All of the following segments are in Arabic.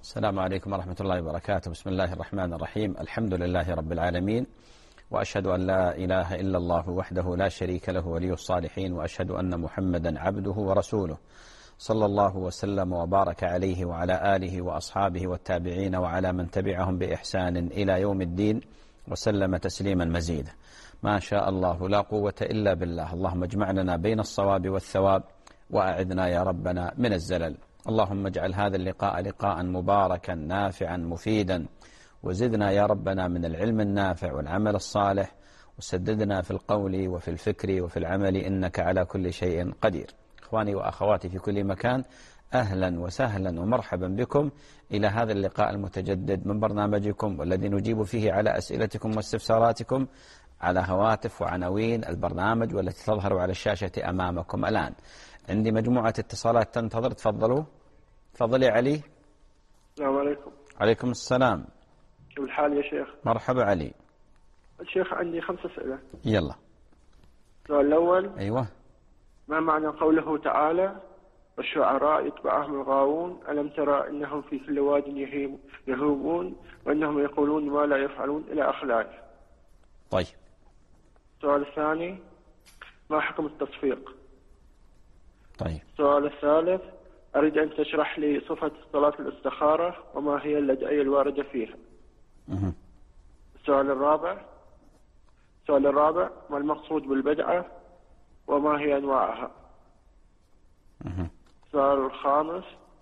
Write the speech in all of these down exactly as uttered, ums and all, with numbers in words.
السلام عليكم ورحمة الله وبركاته. بسم الله الرحمن الرحيم. الحمد لله رب العالمين، وأشهد أن لا إله إلا الله وحده لا شريك له ولي الصالحين، وأشهد أن محمدا عبده ورسوله صلى الله وسلم وبارك عليه وعلى آله وأصحابه والتابعين وعلى من تبعهم بإحسان إلى يوم الدين وسلم تسليما مزيدا. ما شاء الله لا قوة إلا بالله. اللهم اجمعنا بين الصواب والثواب، وأعذنا يا ربنا من الزلل. اللهم اجعل هذا اللقاء لقاء مباركا نافعا مفيدا، وزدنا يا ربنا من العلم النافع والعمل الصالح، وسددنا في القول وفي الفكر وفي العمل، إنك على كل شيء قدير. إخواني وأخواتي في كل مكان، أهلا وسهلا ومرحبا بكم إلى هذا اللقاء المتجدد من برنامجكم، والذي نجيب فيه على أسئلتكم واستفساراتكم على هواتف وعناوين البرنامج والتي تظهر على الشاشة أمامكم الآن. عندي مجموعة اتصالات تنتظر، تفضلوا. تفضل يا علي. السلام عليكم. عليكم السلام. كيف الحال يا شيخ؟ مرحبا علي. الشيخ عندي خمس أسئلة. يلا. السؤال الأول: أيوة. ما معنى قوله تعالى: والشعراء يتبعهم الغاوون ألم ترى إنهم في كل واد يهيمون وإنهم يقولون ما لا يفعلون، إلى آخر الآية. طيب. السؤال الثاني: ما حكم التصفيق؟ طيب. السؤال الثالث: أريد أن تشرح لي صفة صلاة الاستخارة وما هي الأدعية الواردة فيها. أه. السؤال الرابع السؤال الرابع ما المقصود بالبدعة وما هي أنواعها؟ أه. السؤال الخامس: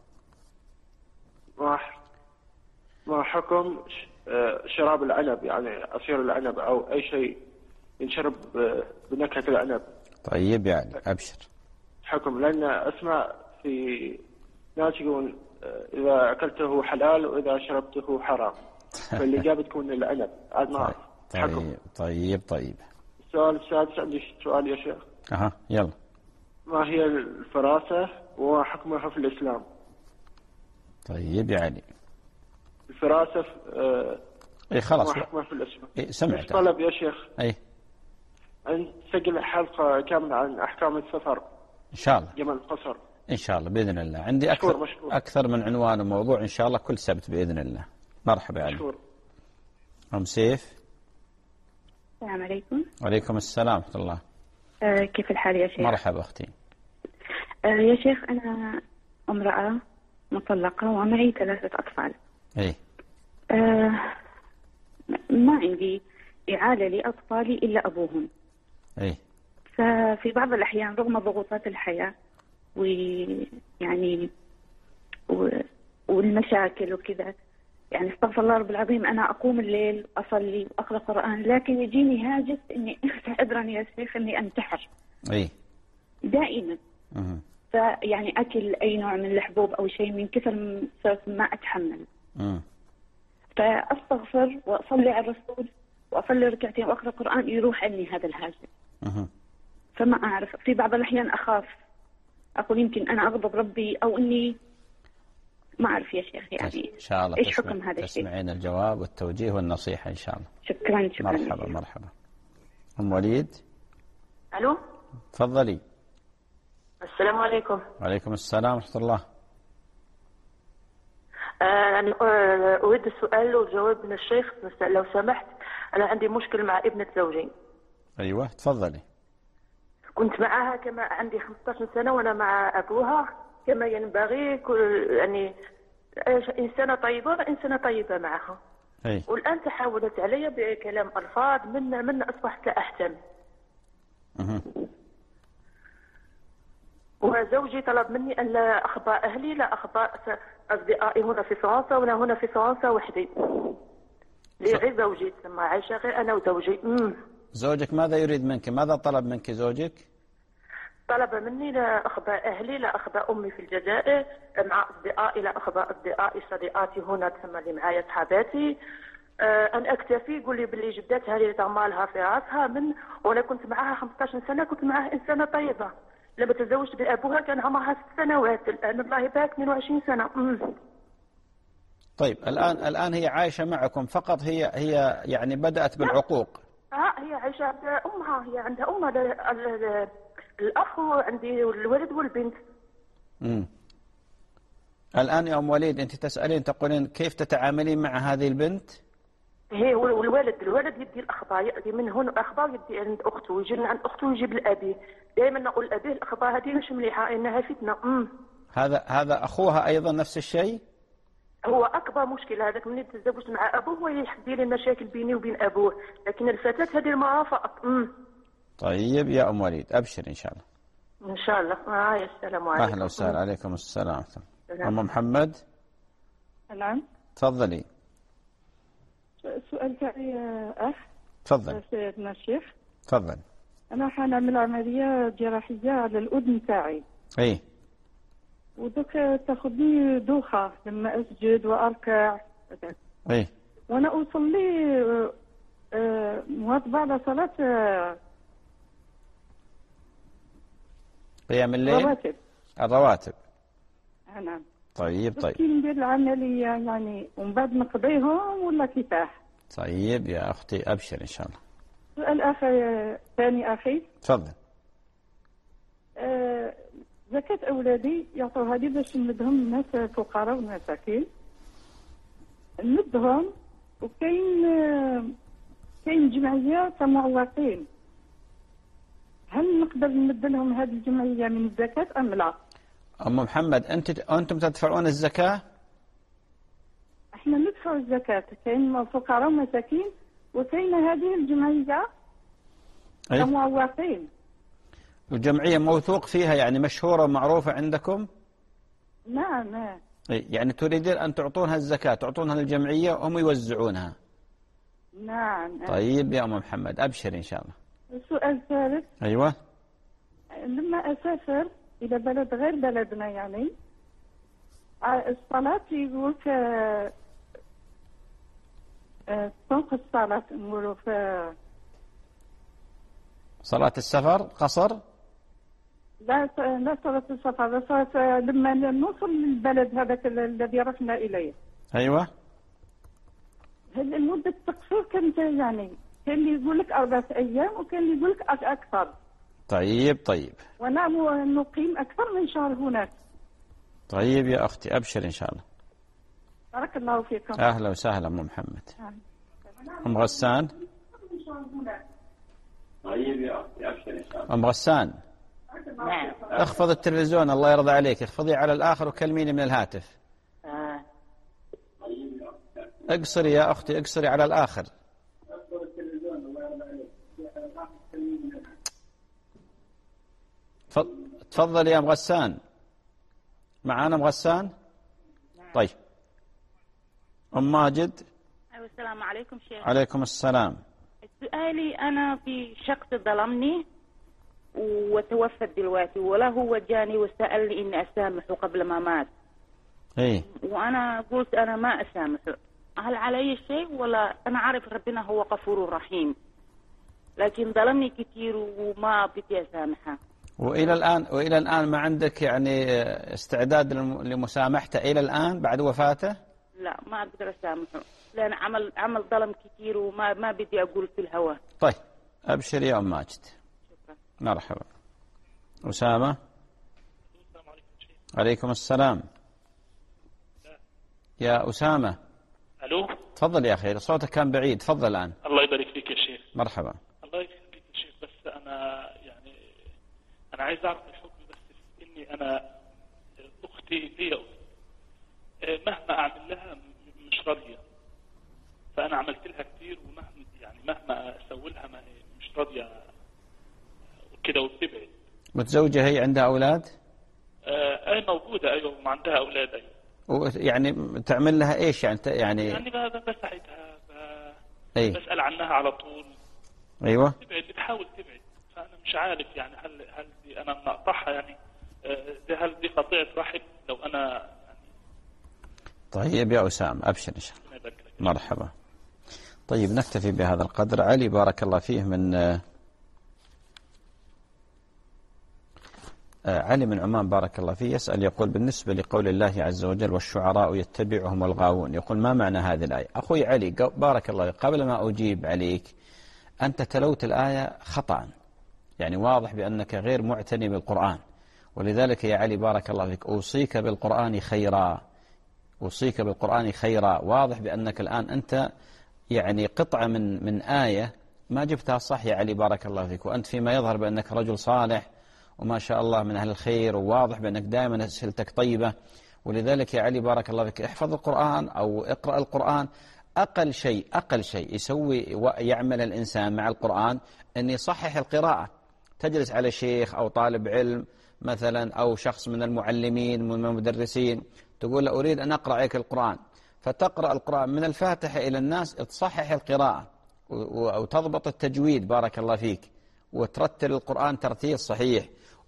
ما ما حكم شراب العنب، يعني عصير العنب أو أي شيء ينشرب بنكهة العنب؟ طيب يعني أبشر. حكم، لأن أسمع في ناس يقولون إذا أكلته حلال وإذا شربته حرام، فالإجابة تكون العنب. عاد ما أعرف. طيب طيب طيب. السؤال السادس عندي سؤال يا شيخ. أها يلا. ما هي الفراسة وما حكمها في الإسلام؟ طيب يعني الفراسة آه اي خلاص. ما حكمها في الإسلام؟ إيه سمعت. طلب يا شيخ. اي أن تسجل حلقة كاملة عن أحكام السفر إن شاء الله. جمال القصر إن شاء الله بإذن الله. عندي أكثر مشكور مشكور. أكثر من عنوان وموضوع إن شاء الله كل سبت بإذن الله. مرحبا علي. مشكور. أم سيف. السلام عليكم. وعليكم السلام ورحمة الله. آه كيف الحال يا شيخ؟ مرحبا أختي. آه يا شيخ، أنا امرأة مطلقة ومعي ثلاثة أطفال. إيه. آه ما عندي إعالة لأطفالي إلا أبوهم. إيه. ففي بعض الأحيان رغم ضغوطات الحياة ويعني والمشاكل وكذا، يعني استغفر الله رب العظيم، أنا أقوم الليل أصلي وأقرأ قرآن، لكن يجيني هاجس إني أدرني يا شيخ إني أنتحر. إيه. دائما. أه. فيعني أكل أي نوع من الحبوب أو شيء من كثر ما أتحمل. أه. فأستغفر وأصلي على الرسول وأصلي ركعتين وأقرأ قرآن، يروح عني هذا الهاجس. أه. فما أعرف، في بعض الأحيان أخاف، أقول يمكن أنا أغضب ربي أو إني ما أعرف يا شيخ. يعني إن شاء الله إيش تسمع حكم هذا الشيء؟ تسمعين الجواب والتوجيه والنصيحة إن شاء الله. شكرا شكرا. مرحبا مرحبا. أم وليد. ألو. تفضلي. السلام عليكم. وعليكم السلام ورحمة الله. آه أنا أريد السؤال والجواب من الشيخ لو سمحت. أنا عندي مشكل مع ابنة زوجي. أيوة تفضلي. كنت معها كما عندي خمسة عشر سنة وأنا مع أبوها كما ينبغي، كل يعني إنسانة طيبة إنسانة طيبة معها. أي. والآن تحاولت علي بكلام ألفاظ من من أصبحت لا أحتمل. أه. وزوجي طلب مني أن لا أخبى أهلي، لا أخبى أصدقائي هنا في فرنسا وأنا هنا في فرنسا وحدي. غير زوجي تسمى عايشة غير أنا وزوجي. مم. زوجك ماذا يريد منك؟ ماذا طلب منك زوجك؟ طلب مني لا أخبى أهلي، لا أخبى أمي في الجزائر، مع أصدقائي لا أخبى أصدقائي صديقاتي هنا تسمى اللي معايا صحاباتي. أه أن أكتفي، يقول لي باللي جدتها اللي تعمالها في راسها من، وأنا كنت معها خمسة عشر سنة، كنت معها إنسانة طيبة. لما تزوجت بأبوها كان عمرها ست سنوات، الآن الله يبارك اثنين وعشرين سنة. مم. طيب الآن الآن هي عايشة معكم فقط، هي هي يعني بدأت بالعقوق. اه هي عايشة عند أمها، هي عندها أمها الأخ وعندي الولد والبنت. امم الآن يا أم وليد أنت تسألين تقولين كيف تتعاملين مع هذه البنت؟ هي والوالد الولد يدي الاخطاء، ياتي من هنا اخطاء يدي عند اخته، ويجي عند اخته ويجيب لابيه. دائما نقول لابيه الاخطاء هذه مش مليحه، انها فتنه. امم هذا هذا اخوها ايضا نفس الشيء؟ هو اكبر مشكله هذاك من تزوجت مع ابوه، هو يحدي لي المشاكل بيني وبين ابوه، لكن الفتاه هذه المراه فقط. امم طيب يا ام وليد ابشر ان شاء الله. ان شاء الله. آه السلام عليكم. اهلا وسهلا. عليكم السلام. ام محمد. نعم تفضلي. السؤال تاعي يا اخ. تفضل سيدنا الشيخ. تفضل. انا حنعمل عمليه جراحيه على الاذن تاعي. اي. ودوك تاخذني دوخه لما اسجد واركع. اي. وانا اصلي مواظبه على صلاه قيام الليل. الرواتب. الرواتب. نعم. طيب طيب. كي ندير العمليه يعني ومن بعد نقضيهم ولا كيفاح؟ طيب يا اختي ابشر ان شاء الله. سؤال اخي ثاني اخي. تفضل. آه زكاة أولادي يعطوها لي باش نمدهم الناس فقراء ومساكين. نمدهم وكاين آه كاين جمعية معوقين. هل نقدر نمد لهم هذه الجمعية من الزكاة أم لا؟ أم محمد أنت أنتم تدفعون الزكاة؟ احنا ندفع الزكاة، كاين فقراء ومساكين وكاين هذه الجمعية أي؟ معوقين. الجمعية موثوق فيها يعني مشهورة ومعروفة عندكم؟ نعم. نعم. يعني تريدين أن تعطونها الزكاة، تعطونها للجمعية وهم يوزعونها؟ نعم. طيب يا أم محمد أبشر إن شاء الله. السؤال الثالث. أيوة. لما أسافر إلى بلد غير بلدنا يعني الصلاة يقول فوق الصلاة نقولوا في صلاة السفر قصر؟ لا لا صلاة السفر، صلاة لما نوصل للبلد هذاك الذي رحنا إليه. أيوة. المدة التقصير كانت يعني كان اللي يقول لك أربعة أيام وكان اللي يقول لك أكثر. طيب طيب. وأنا نقيم أكثر من شهر هناك. طيب يا أختي أبشر إن شاء الله. بارك الله فيكم. أهلا وسهلا أم محمد. أم غسان. طيب يا أختي أبشر إن شاء الله. أم غسان. نعم. اخفض التلفزيون الله يرضى عليك، اخفضي على الآخر وكلميني من الهاتف. آه. اقصري يا أختي اقصري على الآخر. تفضل يا أم غسان. معانا أم غسان؟ طيب. أم ماجد. أيوة السلام عليكم شيخ. عليكم السلام. سؤالي أنا في شخص ظلمني وتوفى دلوقتي، ولا هو جاني وسألني إني أسامحه قبل ما مات. إيه. وأنا قلت أنا ما أسامحه، هل علي شيء ولا أنا عارف ربنا هو غفور رحيم، لكن ظلمني كثير وما بدي أسامحه. وإلى الآن وإلى الآن ما عندك يعني استعداد لمسامحته إلى الآن بعد وفاته؟ لا ما أقدر أسامحه لأن عمل عمل ظلم كثير وما ما بدي أقول في الهوى. طيب أبشر يا أم ماجد. شكرا. مرحبا. أسامة. السلام عليكم شيخ. عليكم السلام. يا أسامة. ألو. تفضل يا أخي صوتك كان بعيد، تفضل الآن. الله يبارك فيك يا شيخ. مرحبا. الله يبارك فيك يا شيخ، بس أنا يعني أنا عايز أعرف الحكم، بس إني أنا أختي هي مهما أعمل لها مش راضية، فأنا عملت لها كتير ومهما يعني مهما أسوي لها ما مش راضية وكده وبتبعد. متزوجة هي عندها أولاد؟ آه أي موجودة أيوة وما عندها أولاد أيوة. يعني تعمل لها إيش يعني يعني؟ يعني بساعدها أي. بسأل عنها على طول. أيوة. تبعد بتحاول تبعد، فأنا مش عارف يعني هل هل دي أنا مقطعها يعني دي هل دي قطيعة رحم لو أنا يعني. طيب يا أسامة أبشر إن شاء الله. مرحبا. طيب نكتفي بهذا القدر. علي بارك الله فيه من علي من عمان بارك الله فيه يسأل يقول بالنسبة لقول الله عز وجل والشعراء يتبعهم الغاوون، يقول ما معنى هذه الآية؟ أخوي علي بارك الله فيك، قبل ما أجيب عليك أنت تلوت الآية خطأ، يعني واضح بأنك غير معتني بالقرآن، ولذلك يا علي بارك الله فيك أوصيك بالقرآن خيرا، أوصيك بالقرآن خيرا. واضح بأنك الآن أنت يعني قطعة من من آية ما جبتها صح يا علي بارك الله فيك، وأنت فيما يظهر بأنك رجل صالح وما شاء الله من أهل الخير، وواضح بأنك دائما أسئلتك طيبة. ولذلك يا علي بارك الله فيك احفظ القرآن أو اقرأ القرآن. أقل شيء أقل شيء يسوي ويعمل الإنسان مع القرآن أن يصحح القراءة. تجلس على شيخ أو طالب علم مثلا أو شخص من المعلمين من المدرسين، تقول له أريد أن أقرأ عليك القرآن، فتقرأ القرآن من الفاتحة إلى الناس، تصحح القراءة وتضبط التجويد بارك الله فيك، وترتل القرآن ترتيل صحيح،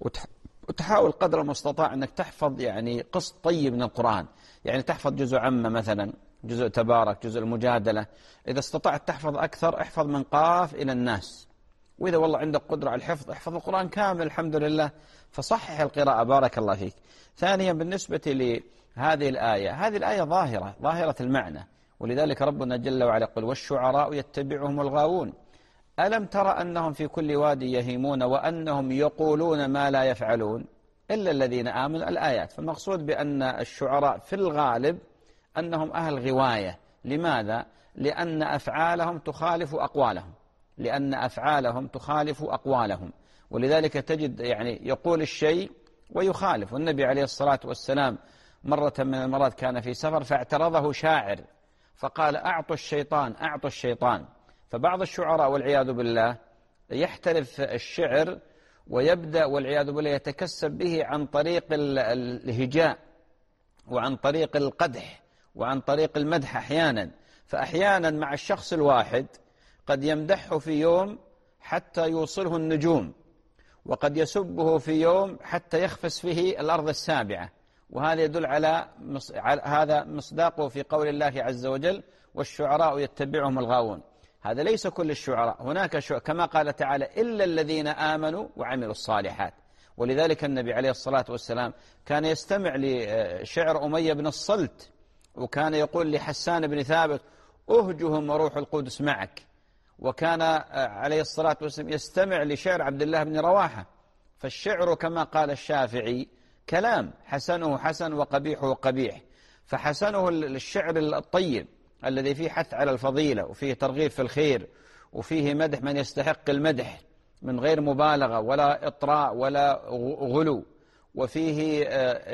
وتحاول قدر المستطاع أنك تحفظ يعني قسط طيب من القرآن، يعني تحفظ جزء عامة مثلا، جزء تبارك، جزء المجادلة. إذا استطعت تحفظ أكثر احفظ من قاف إلى الناس، وإذا والله عندك قدرة على الحفظ احفظ القرآن كامل الحمد لله. فصحح القراءة بارك الله فيك. ثانيا بالنسبة لهذه الآية، هذه الآية ظاهرة ظاهرة المعنى، ولذلك ربنا جل وعلا يقول والشعراء يتبعهم الغاوون ألم ترى أنهم في كل وادي يهيمون وأنهم يقولون ما لا يفعلون إلا الذين آمنوا. الآيات. فالمقصود بأن الشعراء في الغالب أنهم أهل غواية. لماذا؟ لأن أفعالهم تخالف أقوالهم، لأن أفعالهم تخالف أقوالهم، ولذلك تجد يعني يقول الشيء ويخالف. والنبي عليه الصلاة والسلام مرة من المرات كان في سفر فاعترضه شاعر فقال أعطوا الشيطان أعطوا الشيطان. فبعض الشعراء والعياذ بالله يحترف الشعر ويبدأ والعياذ بالله يتكسب به عن طريق الهجاء وعن طريق القدح وعن طريق المدح أحيانا. فأحيانا مع الشخص الواحد قد يمدحه في يوم حتى يوصله النجوم، وقد يسبه في يوم حتى يخفس فيه الأرض السابعة. وهذا يدل على هذا مصداقه في قول الله عز وجل والشعراء يتبعهم الغاوون. هذا ليس كل الشعراء، هناك شعراء كما قال تعالى إلا الذين آمنوا وعملوا الصالحات. ولذلك النبي عليه الصلاة والسلام كان يستمع لشعر أمية بن الصلت، وكان يقول لحسان بن ثابت أهجهم وروح القدس معك. وكان عليه الصلاة والسلام يستمع لشعر عبد الله بن رواحة. فالشعر كما قال الشافعي كلام حسنه حسن وقبيحه قبيح. فحسنه الشعر الطيب الذي فيه حث على الفضيلة وفيه ترغيب في الخير وفيه مدح من يستحق المدح من غير مبالغة ولا إطراء ولا غلو، وفيه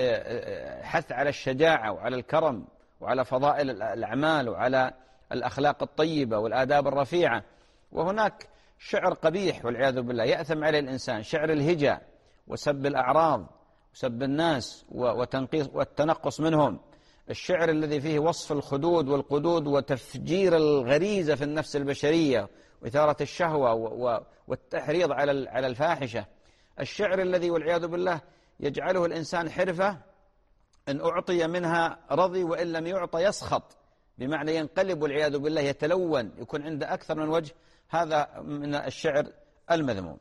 حث على الشجاعة وعلى الكرم وعلى فضائل الأعمال وعلى الأخلاق الطيبة والآداب الرفيعة. وهناك شعر قبيح والعياذ بالله يأثم عليه الإنسان، شعر الهجاء وسب الأعراض وسب الناس وتنقيص والتنقص منهم، الشعر الذي فيه وصف الخدود والقدود وتفجير الغريزة في النفس البشرية وإثارة الشهوة والتحريض على على الفاحشة، الشعر الذي والعياذ بالله يجعله الإنسان حرفة إن أعطي منها رضي وإن لم يعطى يسخط، بمعنى ينقلب والعياذ بالله يتلون، يكون عنده أكثر من وجه. هذا من الشعر المذموم.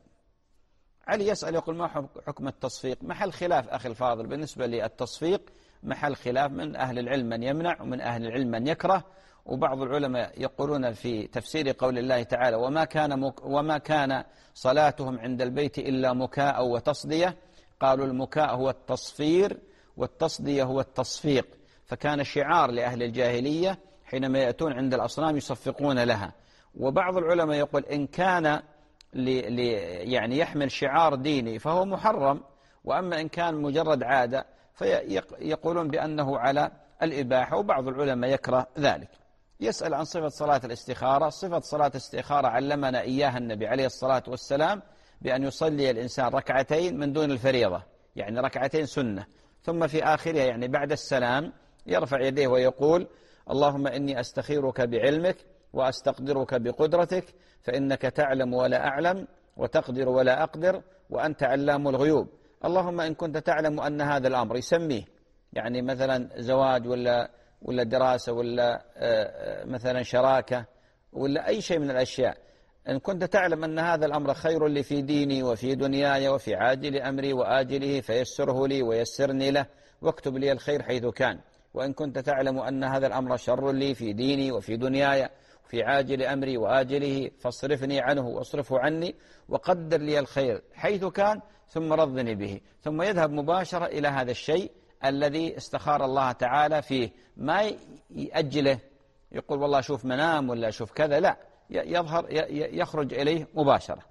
علي يسأل يقول ما حكم التصفيق؟ محل خلاف أخي الفاضل. بالنسبة للتصفيق محل خلاف، من أهل العلم من يمنع ومن أهل العلم من يكره. وبعض العلماء يقولون في تفسير قول الله تعالى وما كان, مك وما كان صلاتهم عند البيت إلا مكاء وتصدية، قالوا المكاء هو التصفير والتصدية هو التصفيق، فكان شعار لأهل الجاهلية حينما يأتون عند الأصنام يصفقون لها. وبعض العلماء يقول إن كان لي لي يعني يحمل شعار ديني فهو محرم، وأما إن كان مجرد عادة فيقولون بأنه على الإباحة، وبعض العلماء يكره ذلك. يسأل عن صفة صلاة الاستخارة. صفة صلاة الاستخارة علمنا إياها النبي عليه الصلاة والسلام بأن يصلي الإنسان ركعتين من دون الفريضة، يعني ركعتين سنة، ثم في آخرها يعني بعد السلام يرفع يديه ويقول اللهم إني أستخيرك بعلمك وأستقدرك بقدرتك فإنك تعلم ولا أعلم وتقدر ولا أقدر وأنت علام الغيوب. اللهم إن كنت تعلم أن هذا الأمر يسميه يعني مثلا زواج ولا ولا دراسة ولا مثلا شراكة ولا أي شيء من الأشياء، إن كنت تعلم أن هذا الأمر خير لي في ديني وفي دنياي وفي عاجل أمري وآجله فيسره لي ويسرني له واكتب لي الخير حيث كان. وإن كنت تعلم أن هذا الأمر شر لي في ديني وفي دنياي في عاجل أمري وآجله فاصرفني عنه واصرفه عني وقدر لي الخير حيث كان ثم رضني به. ثم يذهب مباشرة إلى هذا الشيء الذي استخار الله تعالى فيه، ما يأجله يقول والله شوف منام ولا شوف كذا، لا، يظهر يخرج إليه مباشرة.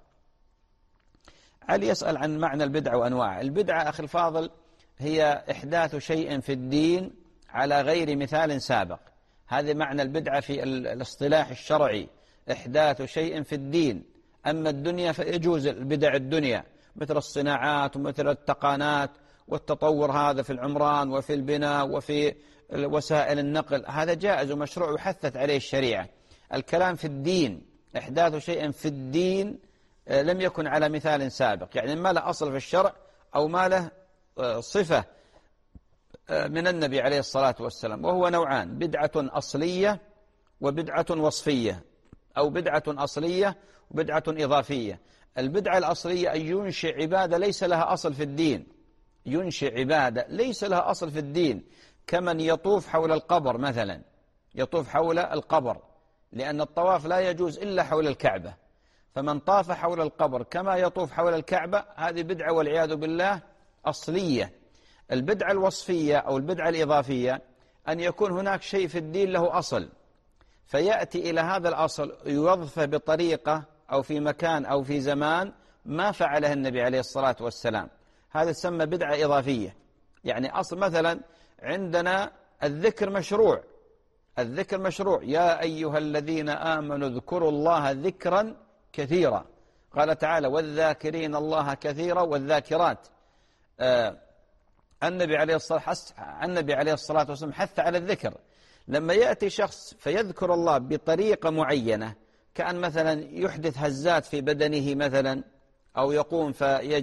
علي يسأل عن معنى البدعة وأنواع البدعة. أخي الفاضل، هي إحداث شيء في الدين على غير مثال سابق. هذا معنى البدعة في الاصطلاح الشرعي، إحداث شيء في الدين. أما الدنيا فيجوز البدع الدنيا مثل الصناعات ومثل التقانات والتطور هذا في العمران وفي البناء وفي وسائل النقل، هذا جائز ومشروع وحثت عليه الشريعة. الكلام في الدين، إحداث شيء في الدين لم يكن على مثال سابق، يعني ما له أصل في الشرع أو ما له صفة من النبي عليه الصلاة والسلام. وهو نوعان: بدعة أصلية وبدعة وصفية، أو بدعة أصلية وبدعة إضافية. البدعة الأصلية أن ينشئ عبادة ليس لها أصل في الدين، ينشئ عبادة ليس لها أصل في الدين، كمن يطوف حول القبر مثلا، يطوف حول القبر، لأن الطواف لا يجوز إلا حول الكعبة، فمن طاف حول القبر كما يطوف حول الكعبة هذه بدعة والعياذ بالله أصلية. البدعة الوصفية أو البدعة الإضافية أن يكون هناك شيء في الدين له أصل، فيأتي إلى هذا الأصل يوظف بطريقة أو في مكان أو في زمان ما فعله النبي عليه الصلاة والسلام، هذا يسمى بدعة إضافية. يعني أصل مثلا عندنا الذكر مشروع، الذكر مشروع، يا أيها الذين آمنوا اذكروا الله ذكرا كثيرا، قال تعالى والذاكرين الله كثيرا والذاكرات. آه النبي عليه الصلاة النبي عليه الصلاة والسلام حث على الذكر. لما يأتي شخص فيذكر الله بطريقة معينة، كأن مثلا يحدث هزات في بدنه مثلا، أو يقوم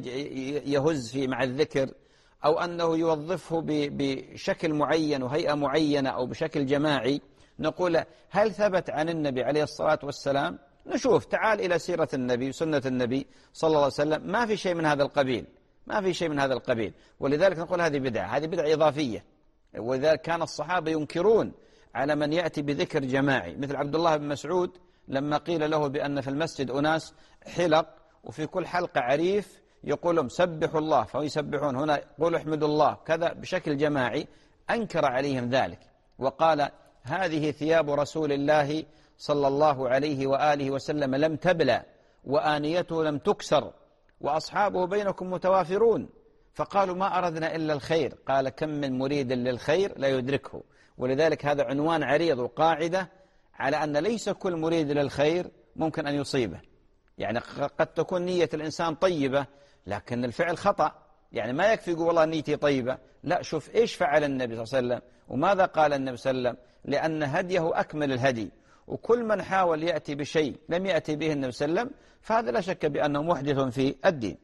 فيهز في مع الذكر، أو أنه يوظفه بشكل معين وهيئة معينة أو بشكل جماعي، نقول هل ثبت عن النبي عليه الصلاة والسلام؟ نشوف، تعال إلى سيرة النبي وسنة النبي صلى الله عليه وسلم، ما في شيء من هذا القبيل، ما في شيء من هذا القبيل. ولذلك نقول هذه بدعة، هذه بدعة إضافية. ولذلك كان الصحابة ينكرون على من يأتي بذكر جماعي، مثل عبد الله بن مسعود لما قيل له بأن في المسجد أناس حلق وفي كل حلقة عريف يقول لهم سبحوا الله، فهم يسبحون، هنا يقولوا احمدوا الله، كذا بشكل جماعي، أنكر عليهم ذلك وقال هذه ثياب رسول الله صلى الله عليه وآله وسلم لم تبلى وآنيته لم تكسر وأصحابه بينكم متوافرون، فقالوا ما أردنا إلا الخير، قال كم من مريد للخير لا يدركه. ولذلك هذا عنوان عريض وقاعدة على أن ليس كل مريد للخير ممكن أن يصيبه. يعني قد تكون نية الإنسان طيبة لكن الفعل خطأ، يعني ما يكفي يقول والله نيتي طيبة، لا، شوف إيش فعل النبي صلى الله عليه وسلم وماذا قال النبي صلى الله عليه وسلم، لأن هديه أكمل الهدي. وكل من حاول يأتي بشيء لم يأتي به النبي صلى الله عليه وسلم فهذا لا شك بأنه محدث في الدين.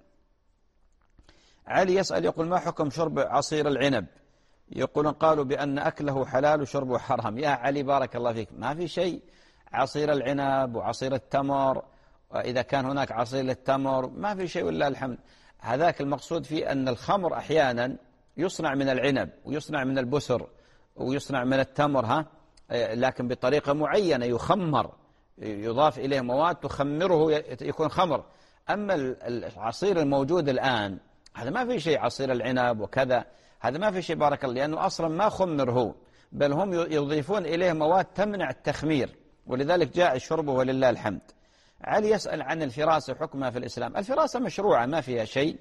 علي يسأل يقول ما حكم شرب عصير العنب؟ يقولون قالوا بأن أكله حلال وشربه حرام. يا علي بارك الله فيك، ما في شيء، عصير العنب وعصير التمر، إذا كان هناك عصير التمر ما في شيء والله الحمد. هذاك المقصود فيه أن الخمر أحيانا يصنع من العنب ويصنع من البسر ويصنع من التمر، ها، لكن بطريقة معينة يخمر، يضاف إليه مواد تخمره يكون خمر. أما العصير الموجود الآن هذا ما في شيء، عصير العنب وكذا هذا ما في شيء بارك الله، لأنه أصلا ما خمر هو، بل هم يضيفون إليه مواد تمنع التخمير، ولذلك جاء شربه ولله الحمد. علي يسأل عن الفراسة حكمها في الإسلام. الفراسة مشروعة ما فيها شيء،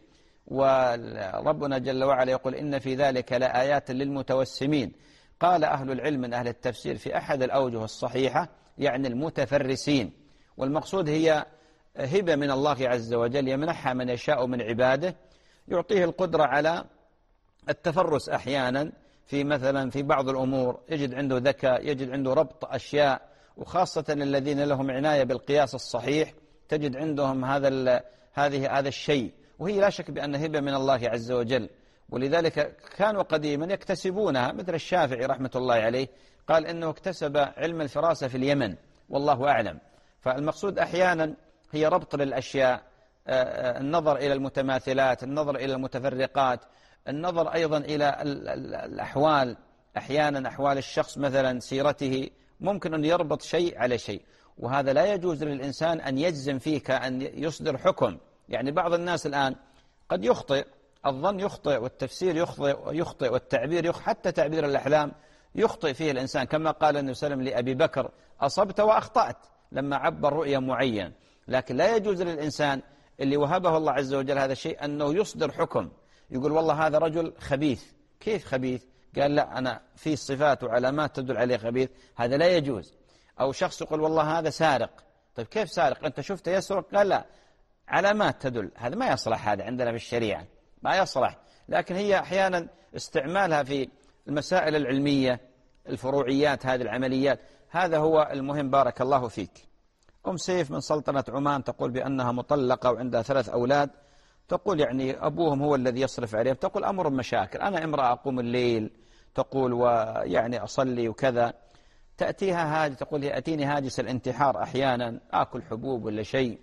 وربنا جل وعلا يقول إن في ذلك لآيات للمتوسمين. قال أهل العلم من أهل التفسير في أحد الأوجه الصحيحة يعني المتفرسين، والمقصود هي هبة من الله عز وجل يمنحها من يشاء من عباده، يعطيه القدرة على التفرس أحيانا في مثلا في بعض الأمور، يجد عنده ذكاء، يجد عنده ربط أشياء، وخاصة الذين لهم عناية بالقياس الصحيح تجد عندهم هذا هذه هذا الشيء، وهي لا شك بأن هبة من الله عز وجل. ولذلك كانوا قديما يكتسبونها، مثل الشافعي رحمة الله عليه قال إنه اكتسب علم الفراسة في اليمن والله أعلم. فالمقصود أحيانا هي ربط للأشياء، النظر إلى المتماثلات، النظر إلى المتفرقات، النظر أيضا إلى الأحوال أحيانا أحوال الشخص مثلا سيرته ممكن أن يربط شيء على شيء، وهذا لا يجوز للإنسان أن يجزم فيه كأن يصدر حكم. يعني بعض الناس الآن قد يخطئ، الظن يخطئ والتفسير يخطئ يخطئ والتعبير يخطئ، حتى تعبير الأحلام يخطئ فيه الإنسان، كما قال النبي صلى الله عليه وسلم لأبي بكر: أصبت وأخطأت، لما عبر رؤيا معين. لكن لا يجوز للإنسان اللي وهبه الله عز وجل هذا الشيء أنه يصدر حكم، يقول والله هذا رجل خبيث. كيف خبيث؟ قال لا، أنا في صفات وعلامات تدل عليه خبيث، هذا لا يجوز. أو شخص يقول والله هذا سارق. طيب كيف سارق؟ أنت شفته يسرق؟ قال لا، علامات تدل. هذا ما يصلح، هذا عندنا في الشريعة ما يصلح. لكن هي أحيانا استعمالها في المسائل العلمية، الفروعيات، هذه العمليات، هذا هو المهم. بارك الله فيك. أم سيف من سلطنة عمان تقول بأنها مطلقة وعندها ثلاث أولاد، تقول يعني أبوهم هو الذي يصرف عليهم، تقول أمر مشاكل، أنا امرأة أقوم الليل، تقول ويعني أصلي وكذا، تأتيها هاجس، تقول يأتيني هاجس الانتحار أحيانا، آكل حبوب ولا شيء،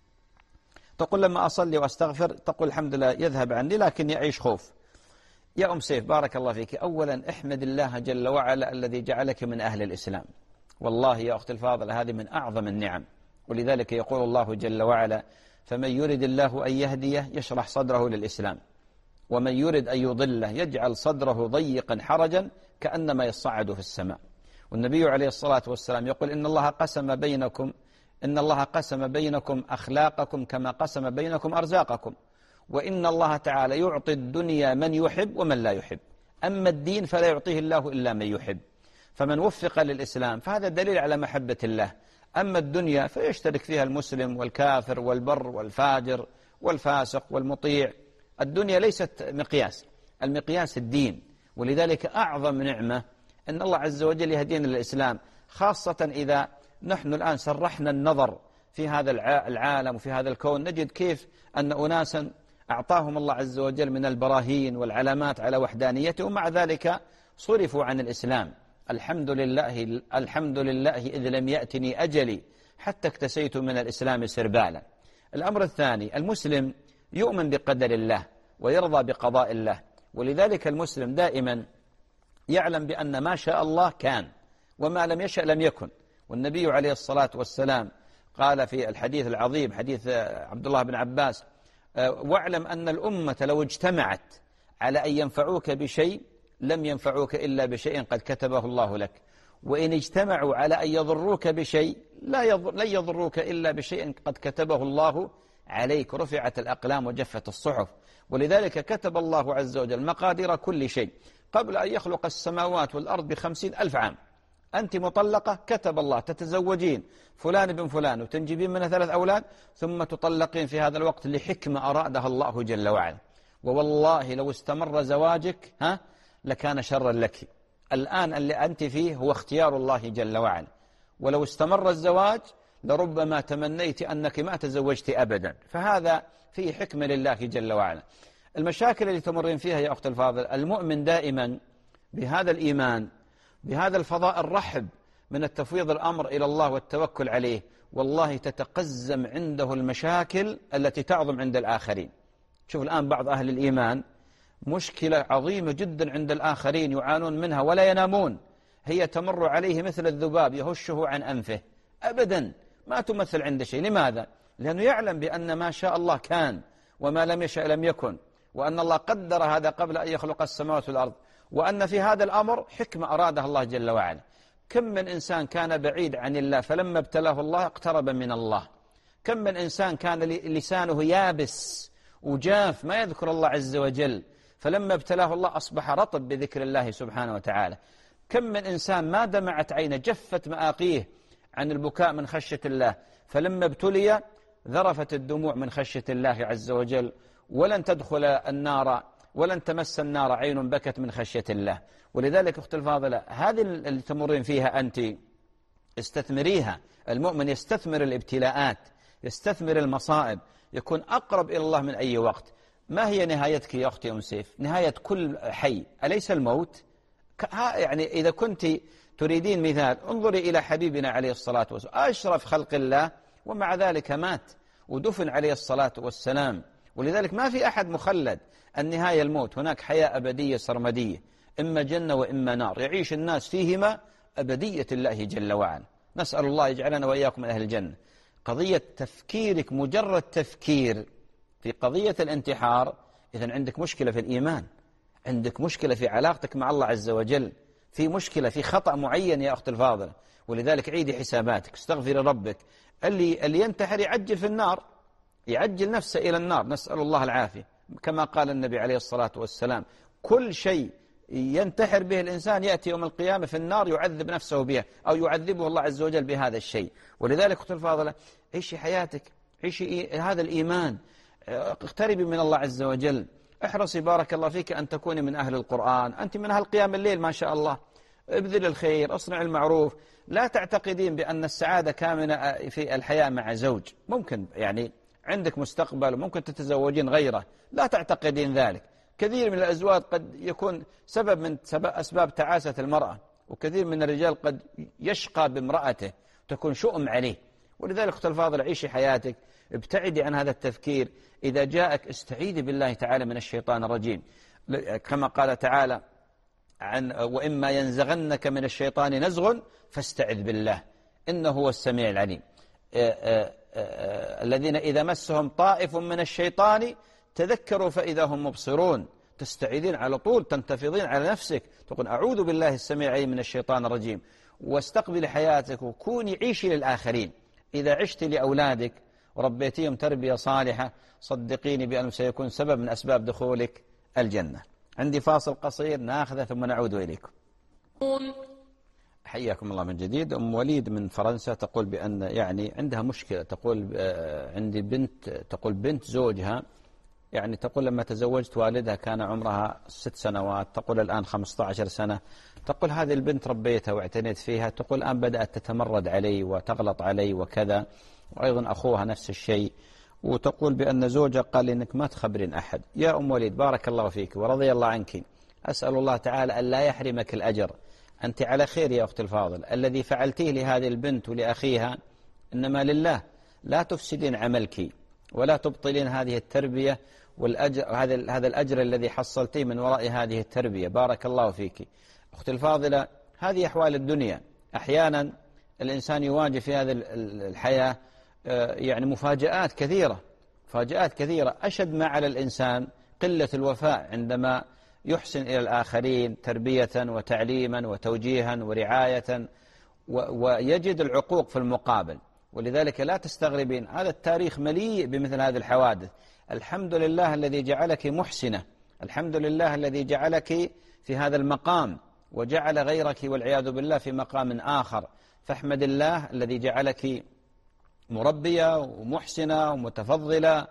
تقول لما أصلي وأستغفر تقول الحمد لله يذهب عني، لكن يعيش خوف. يا أم سيف بارك الله فيك، أولا احمد الله جل وعلا الذي جعلك من أهل الإسلام، والله يا أخت الفاضلة هذه من أعظم النعم. ولذلك يقول الله جل وعلا: فمن يرد الله أن يهديه يشرح صدره للإسلام، ومن يرد أن يضله يجعل صدره ضيقا حرجا كأنما يصعد في السماء. والنبي عليه الصلاة والسلام يقول: إن الله قسم بينكم إن الله قسم بينكم أخلاقكم كما قسم بينكم أرزاقكم، وإن الله تعالى يعطي الدنيا من يحب ومن لا يحب، أما الدين فلا يعطيه الله إلا من يحب. فمن وفق للإسلام فهذا دليل على محبة الله. أما الدنيا فيشترك فيها المسلم والكافر والبر والفاجر والفاسق والمطيع. الدنيا ليست مقياس، المقياس الدين. ولذلك أعظم نعمة أن الله عز وجل يهدينا للإسلام، خاصة إذا نحن الآن سرحنا النظر في هذا العالم وفي هذا الكون، نجد كيف أن أناسا أعطاهم الله عز وجل من البراهين والعلامات على وحدانيته، ومع ذلك صرفوا عن الإسلام. الحمد لله الحمد لله إذ لم يأتني أجلي حتى اكتسيت من الإسلام سربالا. الأمر الثاني، المسلم يؤمن بقدر الله ويرضى بقضاء الله، ولذلك المسلم دائما يعلم بأن ما شاء الله كان وما لم يشأ لم يكن. والنبي عليه الصلاة والسلام قال في الحديث العظيم حديث عبد الله بن عباس: واعلم أن الأمة لو اجتمعت على أن ينفعوك بشيء لم ينفعوك إلا بشيء قد كتبه الله لك، وإن اجتمعوا على أن يضروك بشيء لا يضر لن يضروك إلا بشيء قد كتبه الله عليك. رفعت الأقلام وجفت الصحف. ولذلك كتب الله عز وجل مقادير كل شيء قبل أن يخلق السماوات والأرض بخمسين ألف عام. أنت مطلقة، كتب الله تتزوجين فلان بن فلان وتنجبين منها ثلاث أولاد، ثم تطلقين في هذا الوقت لحكمة أرادها الله جل وعلا. ووالله لو استمر زواجك ها لكان شرا لك. الآن اللي أنت فيه هو اختيار الله جل وعلا، ولو استمر الزواج لربما تمنيت أنك ما تزوجت أبدا. فهذا فيه حكمة لله جل وعلا. المشاكل اللي تمرين فيها يا أخت الفاضل، المؤمن دائما بهذا الإيمان، بهذا الفضاء الرحب من التفويض الأمر إلى الله والتوكل عليه، والله تتقزم عنده المشاكل التي تعظم عند الآخرين. شوف الآن بعض أهل الإيمان مشكلة عظيمة جدا عند الآخرين يعانون منها ولا ينامون، هي تمر عليه مثل الذباب يهشه عن أنفه، أبدا ما تمثل عنده شيء. لماذا؟ لأنه يعلم بأن ما شاء الله كان وما لم يشاء لم يكن، وأن الله قدر هذا قبل أن يخلق السماوات والأرض، وأن في هذا الأمر حكمة أرادها الله جل وعلا. كم من إنسان كان بعيد عن الله فلما ابتلاه الله اقترب من الله. كم من إنسان كان لسانه يابس وجاف ما يذكر الله عز وجل، فلما ابتلاه الله أصبح رطب بذكر الله سبحانه وتعالى. كم من إنسان ما دمعت عينه، جفت مآقيه عن البكاء من خشية الله، فلما ابتلي ذرفت الدموع من خشية الله عز وجل، ولن تدخل النار ولن تمس النار عين بكت من خشية الله. ولذلك أخت الفاضلة، هذه اللي تمرين فيها أنت استثمريها. المؤمن يستثمر الابتلاءات، يستثمر المصائب، يكون أقرب إلى الله من أي وقت. ما هي نهايتك يا أختي أم سيف؟ نهاية كل حي أليس الموت؟ يعني إذا كنت تريدين مثال، انظري إلى حبيبنا عليه الصلاة والسلام، أشرف خلق الله، ومع ذلك مات ودفن عليه الصلاة والسلام. ولذلك ما في أحد مخلد، النهاية الموت، هناك حياة أبدية سرمدية. إما جنة وإما نار، يعيش الناس فيهما أبدية الله جل وعلا. نسأل الله يجعلنا وإياكم من أهل الجنة. قضية تفكيرك مجرد تفكير في قضية الانتحار، إذن عندك مشكلة في الإيمان، عندك مشكلة في علاقتك مع الله عز وجل، في مشكلة في خطأ معين يا أخت الفاضلة. ولذلك عيدي حساباتك، استغفري ربك. اللي, اللي ينتحر يعجل في النار، يعجل نفسه إلى النار، نسأل الله العافية. كما قال النبي عليه الصلاة والسلام: كل شيء ينتحر به الإنسان يأتي يوم القيامة في النار يعذب نفسه بها، أو يعذبه الله عز وجل بهذا الشيء. ولذلك أخت الفاضلة، عيشي حياتك، عيشي هذا الإيمان، اقتربي من الله عز وجل، احرصي بارك الله فيك أن تكوني من أهل القرآن، أنت من أهل قيام الليل ما شاء الله، ابذل الخير، اصنع المعروف. لا تعتقدين بأن السعادة كامنة في الحياة مع زوج، ممكن يعني عندك مستقبل وممكن تتزوجين غيره، لا تعتقدين ذلك. كثير من الأزواج قد يكون سبب من أسباب تعاسة المرأة، وكثير من الرجال قد يشقى بامرأته تكون شؤم عليه. ولذلك أخت الفاضل، عيشي حياتك، ابتعدي عن هذا التفكير. إذا جاءك استعيذي بالله تعالى من الشيطان الرجيم، كما قال تعالى عن: وإما ينزغنك من الشيطان نزغ فاستعذ بالله إنه هو السميع العليم. الذين إذا مسهم طائف من الشيطان تذكروا فإذا هم مبصرون. تستعيذين على طول، تنتفضين على نفسك، تقول: أعوذ بالله السميع العليم من الشيطان الرجيم. واستقبلي حياتك وكوني عيشي للآخرين. إذا عشت لأولادك وربيتيهم تربية صالحة، صدقيني بأنه سيكون سبب من أسباب دخولك الجنة. عندي فاصل قصير ناخذه ثم نعود إليكم. حياكم الله من جديد. أم وليد من فرنسا تقول بأن يعني عندها مشكلة، تقول عندي بنت، تقول بنت زوجها يعني تقول لما تزوجت والدها كان عمرها ست سنوات، تقول الآن خمسة عشر سنة. تقول هذه البنت ربيتها واعتنيت فيها، تقول الآن بدأت تتمرد علي وتغلط علي وكذا، وأيضا أخوها نفس الشيء. وتقول بأن زوجها قال لي إنك ما تخبرين أحد. يا أم وليد بارك الله فيك ورضي الله عنك، أسأل الله تعالى أن لا يحرمك الأجر، أنت على خير يا أخت الفاضل. الذي فعلتيه لهذه البنت ولأخيها إنما لله، لا تفسدين عملك ولا تبطلين هذه التربية والأجر، هذا هذا الأجر الذي حصلتيه من وراء هذه التربية. بارك الله فيك أخت الفاضلة. هذه أحوال الدنيا، أحيانا الإنسان يواجه في هذه الحياة يعني مفاجآت كثيرة، مفاجآت كثيرة. أشد ما على الإنسان قلة الوفاء عندما يحسن إلى الآخرين تربية وتعليما وتوجيها ورعاية، ويجد العقوق في المقابل. ولذلك لا تستغربين، هذا التاريخ مليء بمثل هذه الحوادث. الحمد لله الذي جعلك محسنة، الحمد لله الذي جعلك في هذا المقام وجعل غيرك والعياذ بالله في مقام آخر. فاحمد الله الذي جعلك مربية ومحسنة ومتفضلة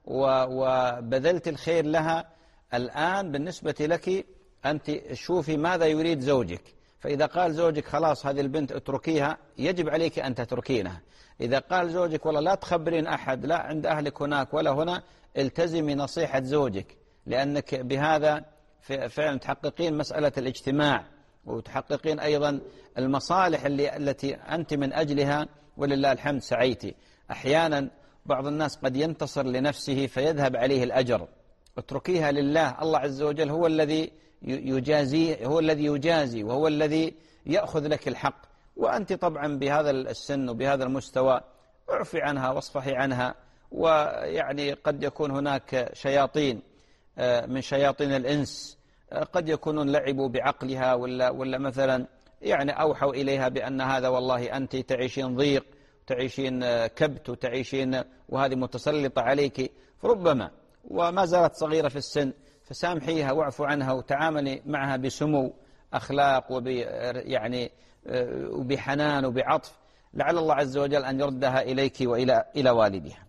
وبذلت الخير لها. الآن بالنسبة لك أنت شوفي ماذا يريد زوجك، فإذا قال زوجك خلاص هذه البنت اتركيها، يجب عليك أن تتركينها. إذا قال زوجك والله لا تخبرين أحد، لا عند أهلك هناك ولا هنا، التزمي نصيحة زوجك، لأنك بهذا فعلا تحققين مسألة الاجتماع وتحققين أيضا المصالح اللي التي أنت من أجلها ولله الحمد سعيتي. أحيانا بعض الناس قد ينتصر لنفسه فيذهب عليه الأجر، اتركيها لله. الله عز وجل هو الذي يجازي، هو الذي يجازي وهو الذي يأخذ لك الحق. وأنت طبعا بهذا السن وبهذا المستوى اعفي عنها واصفحي عنها. ويعني قد يكون هناك شياطين من شياطين الإنس قد يكونون لعبوا بعقلها، ولا, ولا مثلا يعني أوحوا إليها بأن هذا والله أنت تعيشين ضيق، تعيشين كبت، وتعيشين وهذه متسلطة عليك، فربما وما زالت صغيرة في السن، فسامحيها واعفوا عنها وتعاملي معها بسمو أخلاق وب يعني وبحنان وبعطف، لعل الله عز وجل أن يردها إليك وإلى إلى والدها.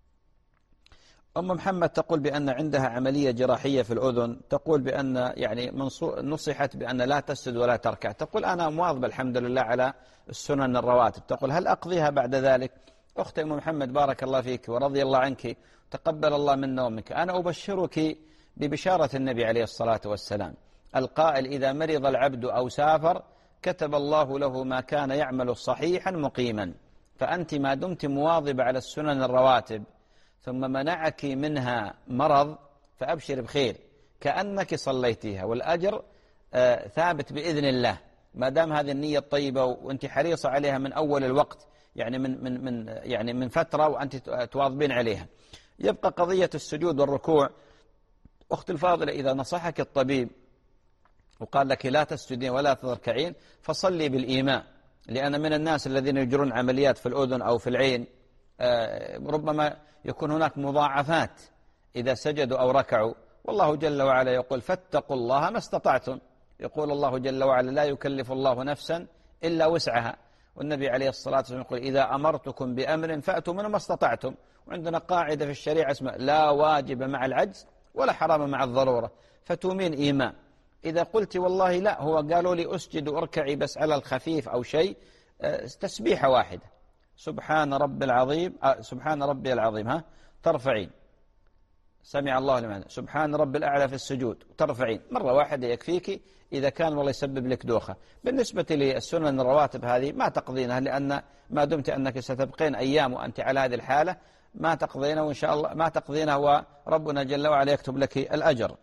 أم محمد تقول بأن عندها عملية جراحية في الأذن، تقول بأن يعني نصحت بأن لا تسجد ولا تركع. تقول أنا مواظبة الحمد لله على السنن الرواتب. تقول هل أقضيها بعد ذلك؟ أختي أم محمد بارك الله فيك ورضي الله عنك، تقبل الله منا ومنك. أنا أبشرك ببشارة النبي عليه الصلاة والسلام القائل إذا مرض العبد أو سافر كتب الله له ما كان يعمل صحيحا مقيما. فأنت ما دمت مواظبة على السنن الرواتب ثم منعك منها مرض فأبشر بخير، كأنك صليتها، والأجر ثابت بإذن الله، ما دام هذه النية الطيبة وأنت حريصة عليها من أول الوقت، يعني من من من يعني من فترة وأنت تواظبين عليها. يبقى قضية السجود والركوع. أخت الفاضلة، إذا نصحك الطبيب وقال لك لا تسجدين ولا تركعين فصلي بالإيماء، لأن من الناس الذين يجرون عمليات في الأذن أو في العين ربما يكون هناك مضاعفات إذا سجدوا أو ركعوا، والله جل وعلا يقول فاتقوا الله ما استطعتم. يقول الله جل وعلا لا يكلف الله نفسا إلا وسعها، والنبي عليه الصلاة والسلام يقول إذا أمرتكم بأمر فأتوا منه ما استطعتم. وعندنا قاعدة في الشريعة اسمها لا واجب مع العجز ولا حرام مع الضرورة، فتومين إيمان. إذا قلت والله لا هو قالوا لي أسجد وأركعي بس على الخفيف أو شيء، تسبيحة واحدة سبحان رب العظيم سبحان ربي العظيم ها ترفعين، سمع الله لمن سبحان رب الأعلى في السجود ترفعين مرة واحدة يكفيك إذا كان والله يسبب لك دوخة. بالنسبة للسنن الرواتب هذه ما تقضينها، لأن ما دمت أنك ستبقين أيام وأنت على هذه الحالة ما تقضينها، وإن شاء الله ما تقضينها وربنا جل وعلا يكتب لك الأجر.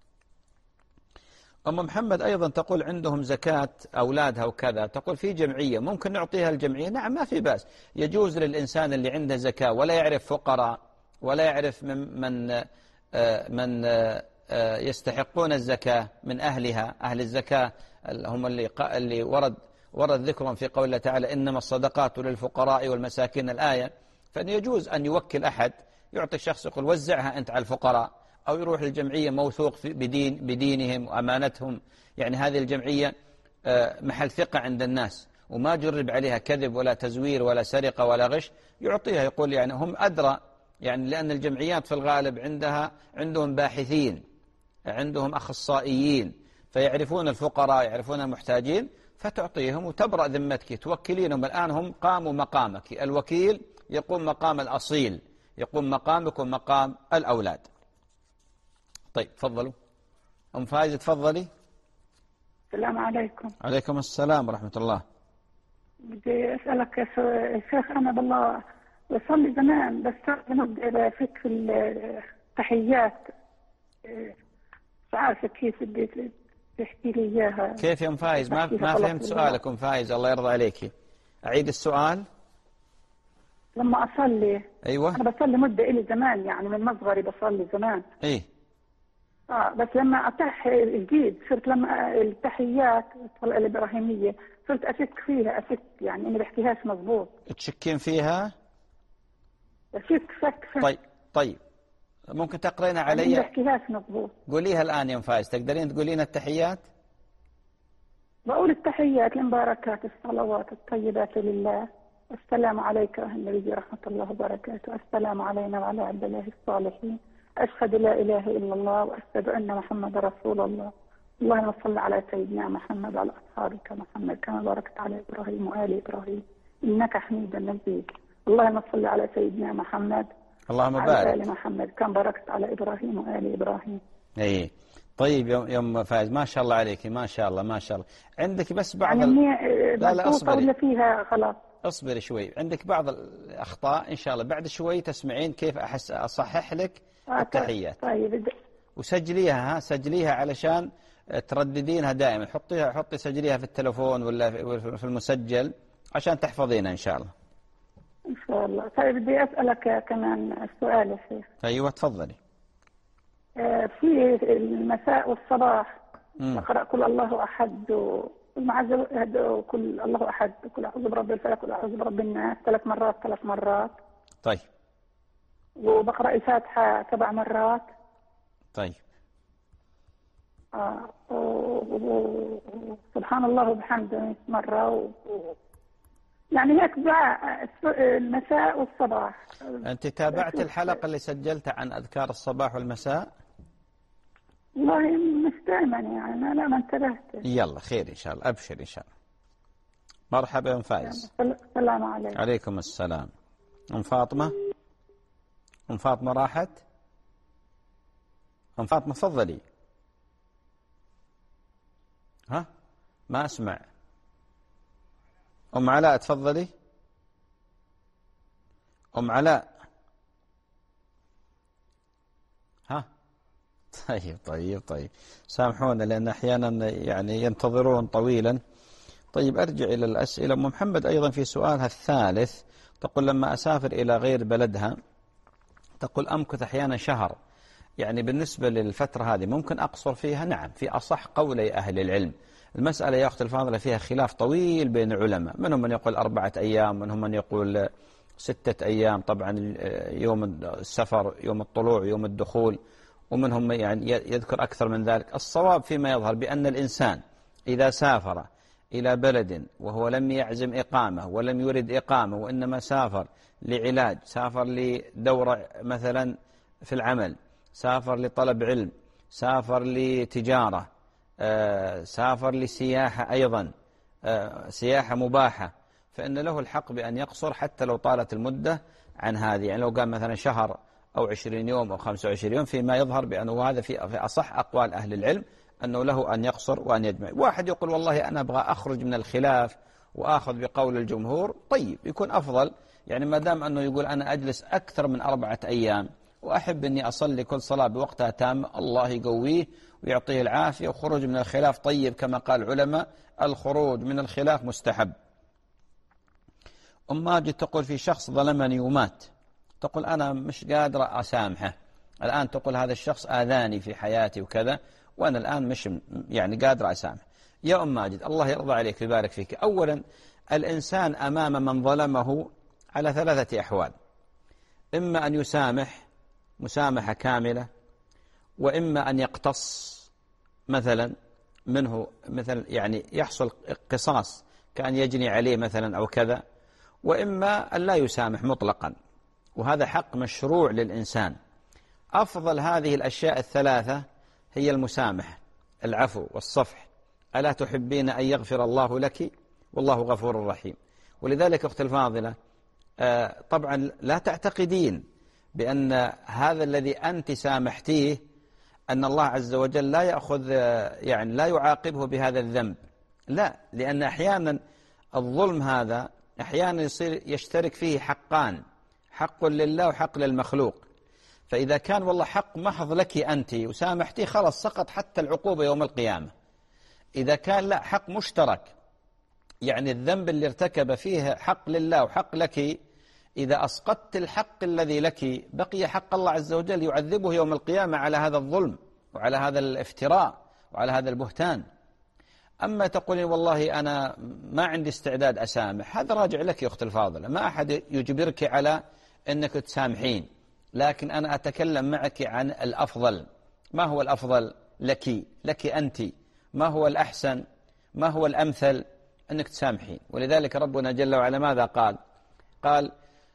أم محمد أيضا تقول عندهم زكاة أولادها وكذا، تقول في جمعية ممكن نعطيها الجمعية. نعم ما في بأس، يجوز للإنسان اللي عنده زكاة ولا يعرف فقراء ولا يعرف من من من يستحقون الزكاة من أهلها، أهل الزكاة هم اللي اللي ورد ورد ذكرهم في قول الله تعالى إنما الصدقات للفقراء والمساكين الآية. فإن يجوز أن يوكل أحد يعطي الشخص يقول وزعها أنت على الفقراء، أو يروح للجمعية موثوق بدين بدينهم وأمانتهم، يعني هذه الجمعية محل ثقة عند الناس وما جرب عليها كذب ولا تزوير ولا سرقة ولا غش، يعطيها يقول يعني هم أدرى، يعني لأن الجمعيات في الغالب عندها عندهم باحثين عندهم أخصائيين فيعرفون الفقراء يعرفون المحتاجين، فتعطيهم وتبرأ ذمتك توكلينهم. الآن هم قاموا مقامك، الوكيل يقوم مقام الأصيل، يقوم مقامكم مقام الأولاد. طيب تفضلوا أم فايزة تفضلي. السلام عليكم. عليكم السلام ورحمة الله. بدي أسألك يا شيخ، أنا بالله بصلي زمان بس نبدأ فيك في التحيات، مش عارفة كيف بدي تحكي لي إياها. كيف يا أم فايز؟ ما ما فهمت سؤالك أم فايز، الله يرضى عليك. أعيد السؤال. لما أصلي أيوة أنا بصلي مدة إلي زمان، يعني من مصغري بصلي زمان. إيه آه بس لما أتح الجديد صرت لما التحيات الإبراهيمية صرت أشك فيها، أشك يعني إني بحكيهاش مضبوط. تشكين فيها؟ أشك شك فيها. طيب طيب ممكن تقرينها علي؟ يعني بحكيهاش مضبوط. قوليها الآن يا أم فايز، تقدرين تقولين التحيات؟ بقول التحيات المباركات الصلوات الطيبات لله، السلام عليك أيها النبي ورحمة الله وبركاته، السلام علينا وعلى عباد الله الصالحين، أشهد لا إله إلا الله وأشهد أن محمد رسول الله، اللهم صل على سيدنا محمد وعلى أصحابك محمد كما باركت على إبراهيم وآل إبراهيم إنك حميد مجيد، اللهم صل على سيدنا محمد اللهم بارك على آل محمد كما باركت على إبراهيم وآل إبراهيم. أي طيب يا أم فايز ما شاء الله عليك، ما شاء الله ما شاء الله. عندك بس بعض يعني ال... لا لا اصبري ولا فيها خلاص اصبري شوي، عندك بعض الأخطاء إن شاء الله بعد شوي تسمعين كيف أحس أصحح لك التحيات. طيب وسجليها، ها سجليها علشان ترددينها دائما، حطيها حطي سجليها في التلفون ولا في المسجل عشان تحفظينها إن شاء الله. إن شاء الله. طيب بدي أسألك كمان سؤال يا شيخ. أيوة تفضلي. آه في المساء والصباح أقرأ كل الله أحد والمعذب وكل الله أحد كل أعوذ برب الفلق وأعوذ برب الناس ثلاث مرات ثلاث مرات. طيب. وبقرأ الفاتحة سبع مرات. طيب. آه سبحان الله وبحمده مرة و... يعني هيك دعاء المساء والصباح. أنت تابعت الحلقة اللي سجلتها عن أذكار الصباح والمساء؟ والله مش دائما يعني أنا لا ما انتبهت. يلا خير إن شاء الله، أبشر إن شاء الله. مرحبا يا أم فايز. السلام عليكم. عليكم السلام. أم فاطمة؟ أم فاطمة راحت؟ أم فاطمة تفضلي. ها؟ ما أسمع. أم علاء تفضلي. أم علاء. ها؟ طيب طيب طيب سامحونا لأن أحيانا يعني ينتظرون طويلا. طيب أرجع إلى الأسئلة. أم محمد أيضا في سؤالها الثالث تقول لما أسافر إلى غير بلدها تقول أمكث أحيانا شهر، يعني بالنسبة للفترة هذه ممكن أقصر فيها؟ نعم، في أصح قولي أهل العلم. المسألة يا أختي الفاضلة فيها خلاف طويل بين العلماء، منهم من يقول أربعة أيام، منهم من يقول ستة أيام، طبعا يوم السفر، يوم الطلوع، يوم الدخول، ومنهم يعني يذكر أكثر من ذلك. الصواب فيما يظهر بأن الإنسان إذا سافر إلى بلد وهو لم يعزم إقامة ولم يرد إقامة وإنما سافر لعلاج، سافر لدورة مثلا في العمل، سافر لطلب علم، سافر لتجارة، آه، سافر لسياحة أيضا، آه، سياحة مباحة، فإن له الحق بأن يقصر حتى لو طالت المدة عن هذه. يعني لو قام مثلا شهر أو عشرين يوم أو خمسة وعشرين يوم، فيما يظهر بأنه هذا في أصح أقوال أهل العلم أنه له أن يقصر وأن يجمع. واحد يقول والله أنا أبغى أخرج من الخلاف وأخذ بقول الجمهور، طيب يكون أفضل، يعني ما دام أنه يقول أنا أجلس أكثر من أربعة أيام وأحب أني أصلي كل صلاة بوقتها تام، الله يقويه ويعطيه العافية، وخروج من الخلاف طيب كما قال العلماء، الخروج من الخلاف مستحب. أم ماجد تقول في شخص ظلمني ومات، تقول أنا مش قادرة أسامحه الآن، تقول هذا الشخص آذاني في حياتي وكذا وأنا الآن مش يعني قادرة أسامحه. يا أم ماجد الله يرضى عليك ويبارك فيك، أولا الإنسان أمام من ظلمه على ثلاثة أحوال: إما أن يسامح مسامحة كاملة، وإما أن يقتص مثلا منه، مثلا يعني يحصل قصاص كأن يجني عليه مثلا أو كذا، وإما أن لا يسامح مطلقا، وهذا حق مشروع للإنسان. أفضل هذه الأشياء الثلاثة هي المسامحة، العفو والصفح. ألا تحبين أن يغفر الله لك والله غفور رحيم؟ ولذلك أختي الفاضلة طبعا لا تعتقدين بأن هذا الذي أنت سامحتيه أن الله عز وجل لا يأخذ يعني لا يعاقبه بهذا الذنب، لا، لأن أحيانا الظلم هذا أحيانا يصير يشترك فيه حقان، حق لله وحق للمخلوق. فإذا كان والله حق محض لك أنت وسامحتيه خلاص سقط حتى العقوبة يوم القيامة. إذا كان لا، حق مشترك، يعني الذنب اللي ارتكب فيه حق لله وحق لك، إذا أسقطت الحق الذي لك بقي حق الله عز وجل يعذبه يوم القيامة على هذا الظلم وعلى هذا الافتراء وعلى هذا البهتان. أما تقولين والله أنا ما عندي استعداد أسامح، هذا راجع لك يا أخت الفاضلة، ما أحد يجبرك على أنك تسامحين، لكن أنا أتكلم معك عن الأفضل. ما هو الأفضل لك لك أنت؟ ما هو الأحسن؟ ما هو الأمثل؟ أنك تسامحين. ولذلك ربنا جل وعلا ماذا قال؟ قال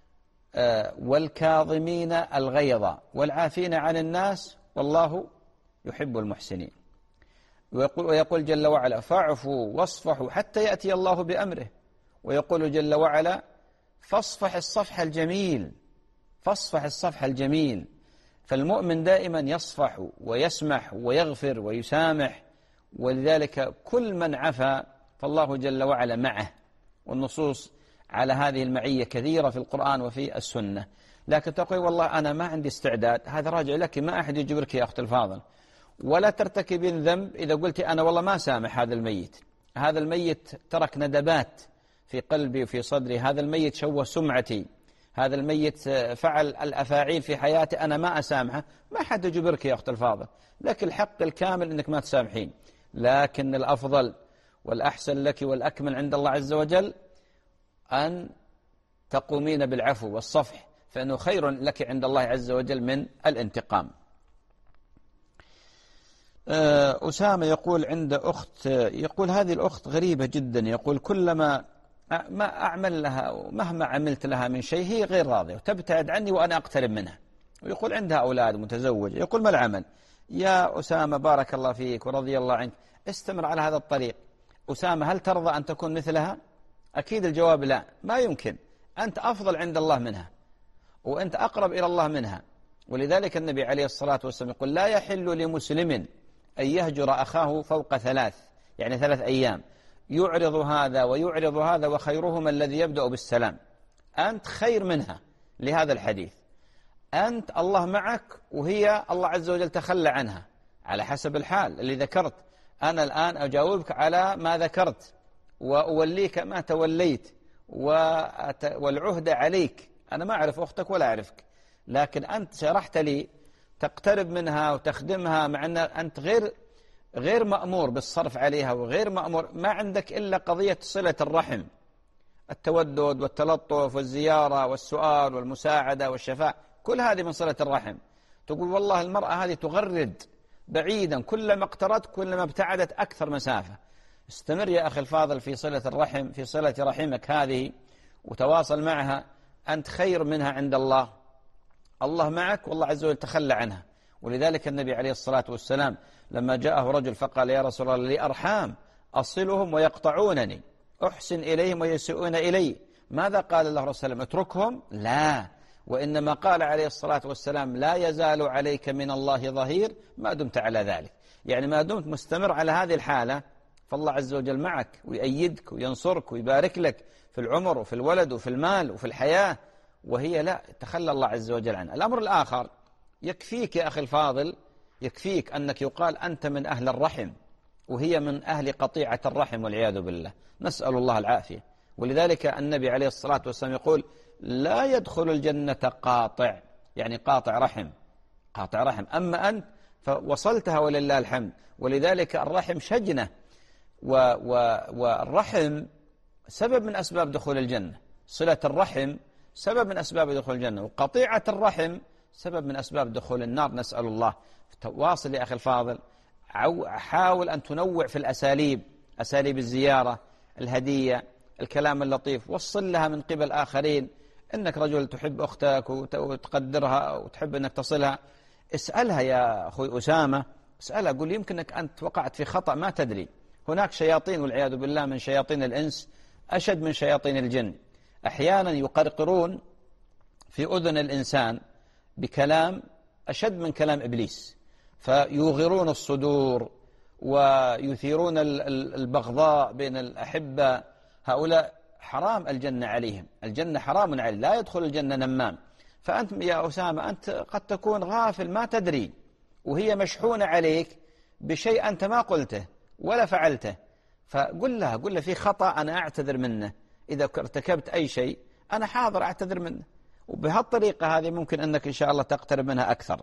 آه والكاظمين الغيظ والعافين عن الناس والله يحب المحسنين. ويقول, ويقول جل وعلا فاعفوا واصفحوا حتى يأتي الله بأمره. ويقول جل وعلا فاصفح الصفح الجميل، فاصفح الصفح الجميل. فالمؤمن دائما يصفح ويسمح ويغفر ويسامح، ولذلك كل من عفا فالله جل وعلا معه، والنصوص على هذه المعية كثيرة في القرآن وفي السنة. لكن تقول والله أنا ما عندي استعداد، هذا راجع لك، ما أحد يجبرك يا أخت الفاضل. ولا ترتكبين ذنب إذا قلت أنا والله ما سامح هذا الميت، هذا الميت ترك ندبات في قلبي وفي صدري، هذا الميت شوه سمعتي، هذا الميت فعل الأفاعيل في حياتي، أنا ما أسامحه. ما حد يجبرك يا أخت الفاضل، لك الحق الكامل أنك ما تسامحين، لكن الأفضل والأحسن لك والأكمل عند الله عز وجل أن تقومين بالعفو والصفح، فإنه خير لك عند الله عز وجل من الانتقام. أسامة يقول عند أخت، يقول هذه الأخت غريبة جدا، يقول كلما ما أعمل لها مهما عملت لها من شيء هي غير راضية وتبتعد عني وأنا أقترب منها، ويقول عندها أولاد متزوجة. يقول ما العمل؟ يا أسامة بارك الله فيك ورضي الله عنك، استمر على هذا الطريق. أسامة هل ترضى أن تكون مثلها؟ أكيد الجواب لا، ما يمكن. أنت أفضل عند الله منها وأنت أقرب إلى الله منها. ولذلك النبي عليه الصلاة والسلام يقول لا يحل لمسلم أن يهجر أخاه فوق ثلاث، يعني ثلاث أيام، يعرض هذا ويعرض هذا وخيرهما الذي يبدأ بالسلام. أنت خير منها لهذا الحديث. أنت الله معك وهي الله عز وجل تخلى عنها على حسب الحال اللي ذكرت. أنا الآن أجاوبك على ما ذكرت وأوليك ما توليت والعهد عليك. أنا ما أعرف أختك ولا أعرفك، لكن أنت شرحت لي تقترب منها وتخدمها، مع أن أنت غير غير مأمور بالصرف عليها وغير مأمور، ما عندك إلا قضية صلة الرحم، التودد والتلطف والزيارة والسؤال والمساعدة والشفاء، كل هذه من صلة الرحم. تقول والله المرأة هذه تغرد بعيدا، كلما اقتربت كلما ابتعدت أكثر مسافة. استمر يا أخي الفاضل في صلة الرحم، في صلة رحمك هذه، وتواصل معها. أنت خير منها عند الله، الله معك والله عز وجل تخلى عنها. ولذلك النبي عليه الصلاة والسلام لما جاءه رجل فقال يا رسول الله لي أرحام أصلهم ويقطعونني، أحسن إليهم ويسيئون إلي، ماذا قال الله رسول الله؟ اتركهم؟ لا، وإنما قال عليه الصلاة والسلام لا يزال عليك من الله ظهير ما دمت على ذلك. يعني ما دمت مستمر على هذه الحالة فالله عز وجل معك ويأيدك وينصرك ويبارك لك في العمر وفي الولد وفي المال وفي الحياة، وهي لا، تخلى الله عز وجل عنها. الأمر الآخر، يكفيك يا أخي الفاضل، يكفيك أنك يقال أنت من أهل الرحم وهي من أهل قطيعة الرحم والعياذ بالله، نسأل الله العافية. ولذلك النبي عليه الصلاة والسلام يقول لا يدخل الجنة قاطع، يعني قاطع رحم، قاطع رحم. أما أنت فوصلتها ولله الحمد. ولذلك الرحم شجنة، و و والرحم سبب من أسباب دخول الجنة، صلة الرحم سبب من أسباب دخول الجنة، وقطيعة الرحم سبب من أسباب دخول النار، نسأل الله. واصل يا أخي الفاضل، حاول أن تنوع في الأساليب، أساليب الزيارة، الهدية، الكلام اللطيف، وصل لها من قبل آخرين إنك رجل تحب أختك وتقدرها وتحب أنك تصلها. اسألها يا أخوي أسامة، اسألها، قول يمكنك أنت وقعت في خطأ ما تدري. هناك شياطين والعياذ بالله من شياطين الإنس أشد من شياطين الجن، أحيانا يقرقرون في أذن الإنسان بكلام أشد من كلام إبليس، فيوغرون الصدور ويثيرون البغضاء بين الأحبة. هؤلاء حرام الجنة عليهم، الجنة حرام عليه، لا يدخل الجنة نمام. فأنت يا أسامة أنت قد تكون غافل ما تدري، وهي مشحونة عليك بشيء أنت ما قلته ولا فعلته، فقل لها، قل لها في خطأ أنا أعتذر منه، إذا ارتكبت أي شيء أنا حاضر أعتذر منه. وبهالطريقة هذه ممكن أنك إن شاء الله تقترب منها أكثر.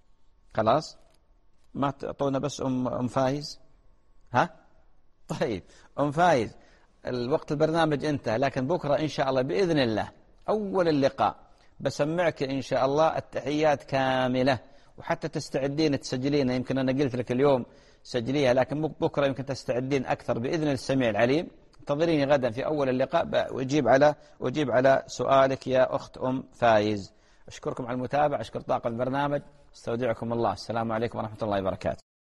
خلاص ما تعطونا بس أم, أم فايز؟ ها؟ طيب أم فايز، الوقت البرنامج انتهى، لكن بكرة إن شاء الله بإذن الله أول اللقاء بسمعك إن شاء الله التحيات كاملة، وحتى تستعدين تسجلين. يمكن أنا قلت لك اليوم سجليها، لكن بكرة يمكن تستعدين أكثر بإذن السميع العليم. انتظريني غدا في أول اللقاء وأجيب على وأجيب على سؤالك يا أخت أم فايز. أشكركم على المتابعة، أشكر طاقم البرنامج، استودعكم الله، السلام عليكم ورحمة الله وبركاته.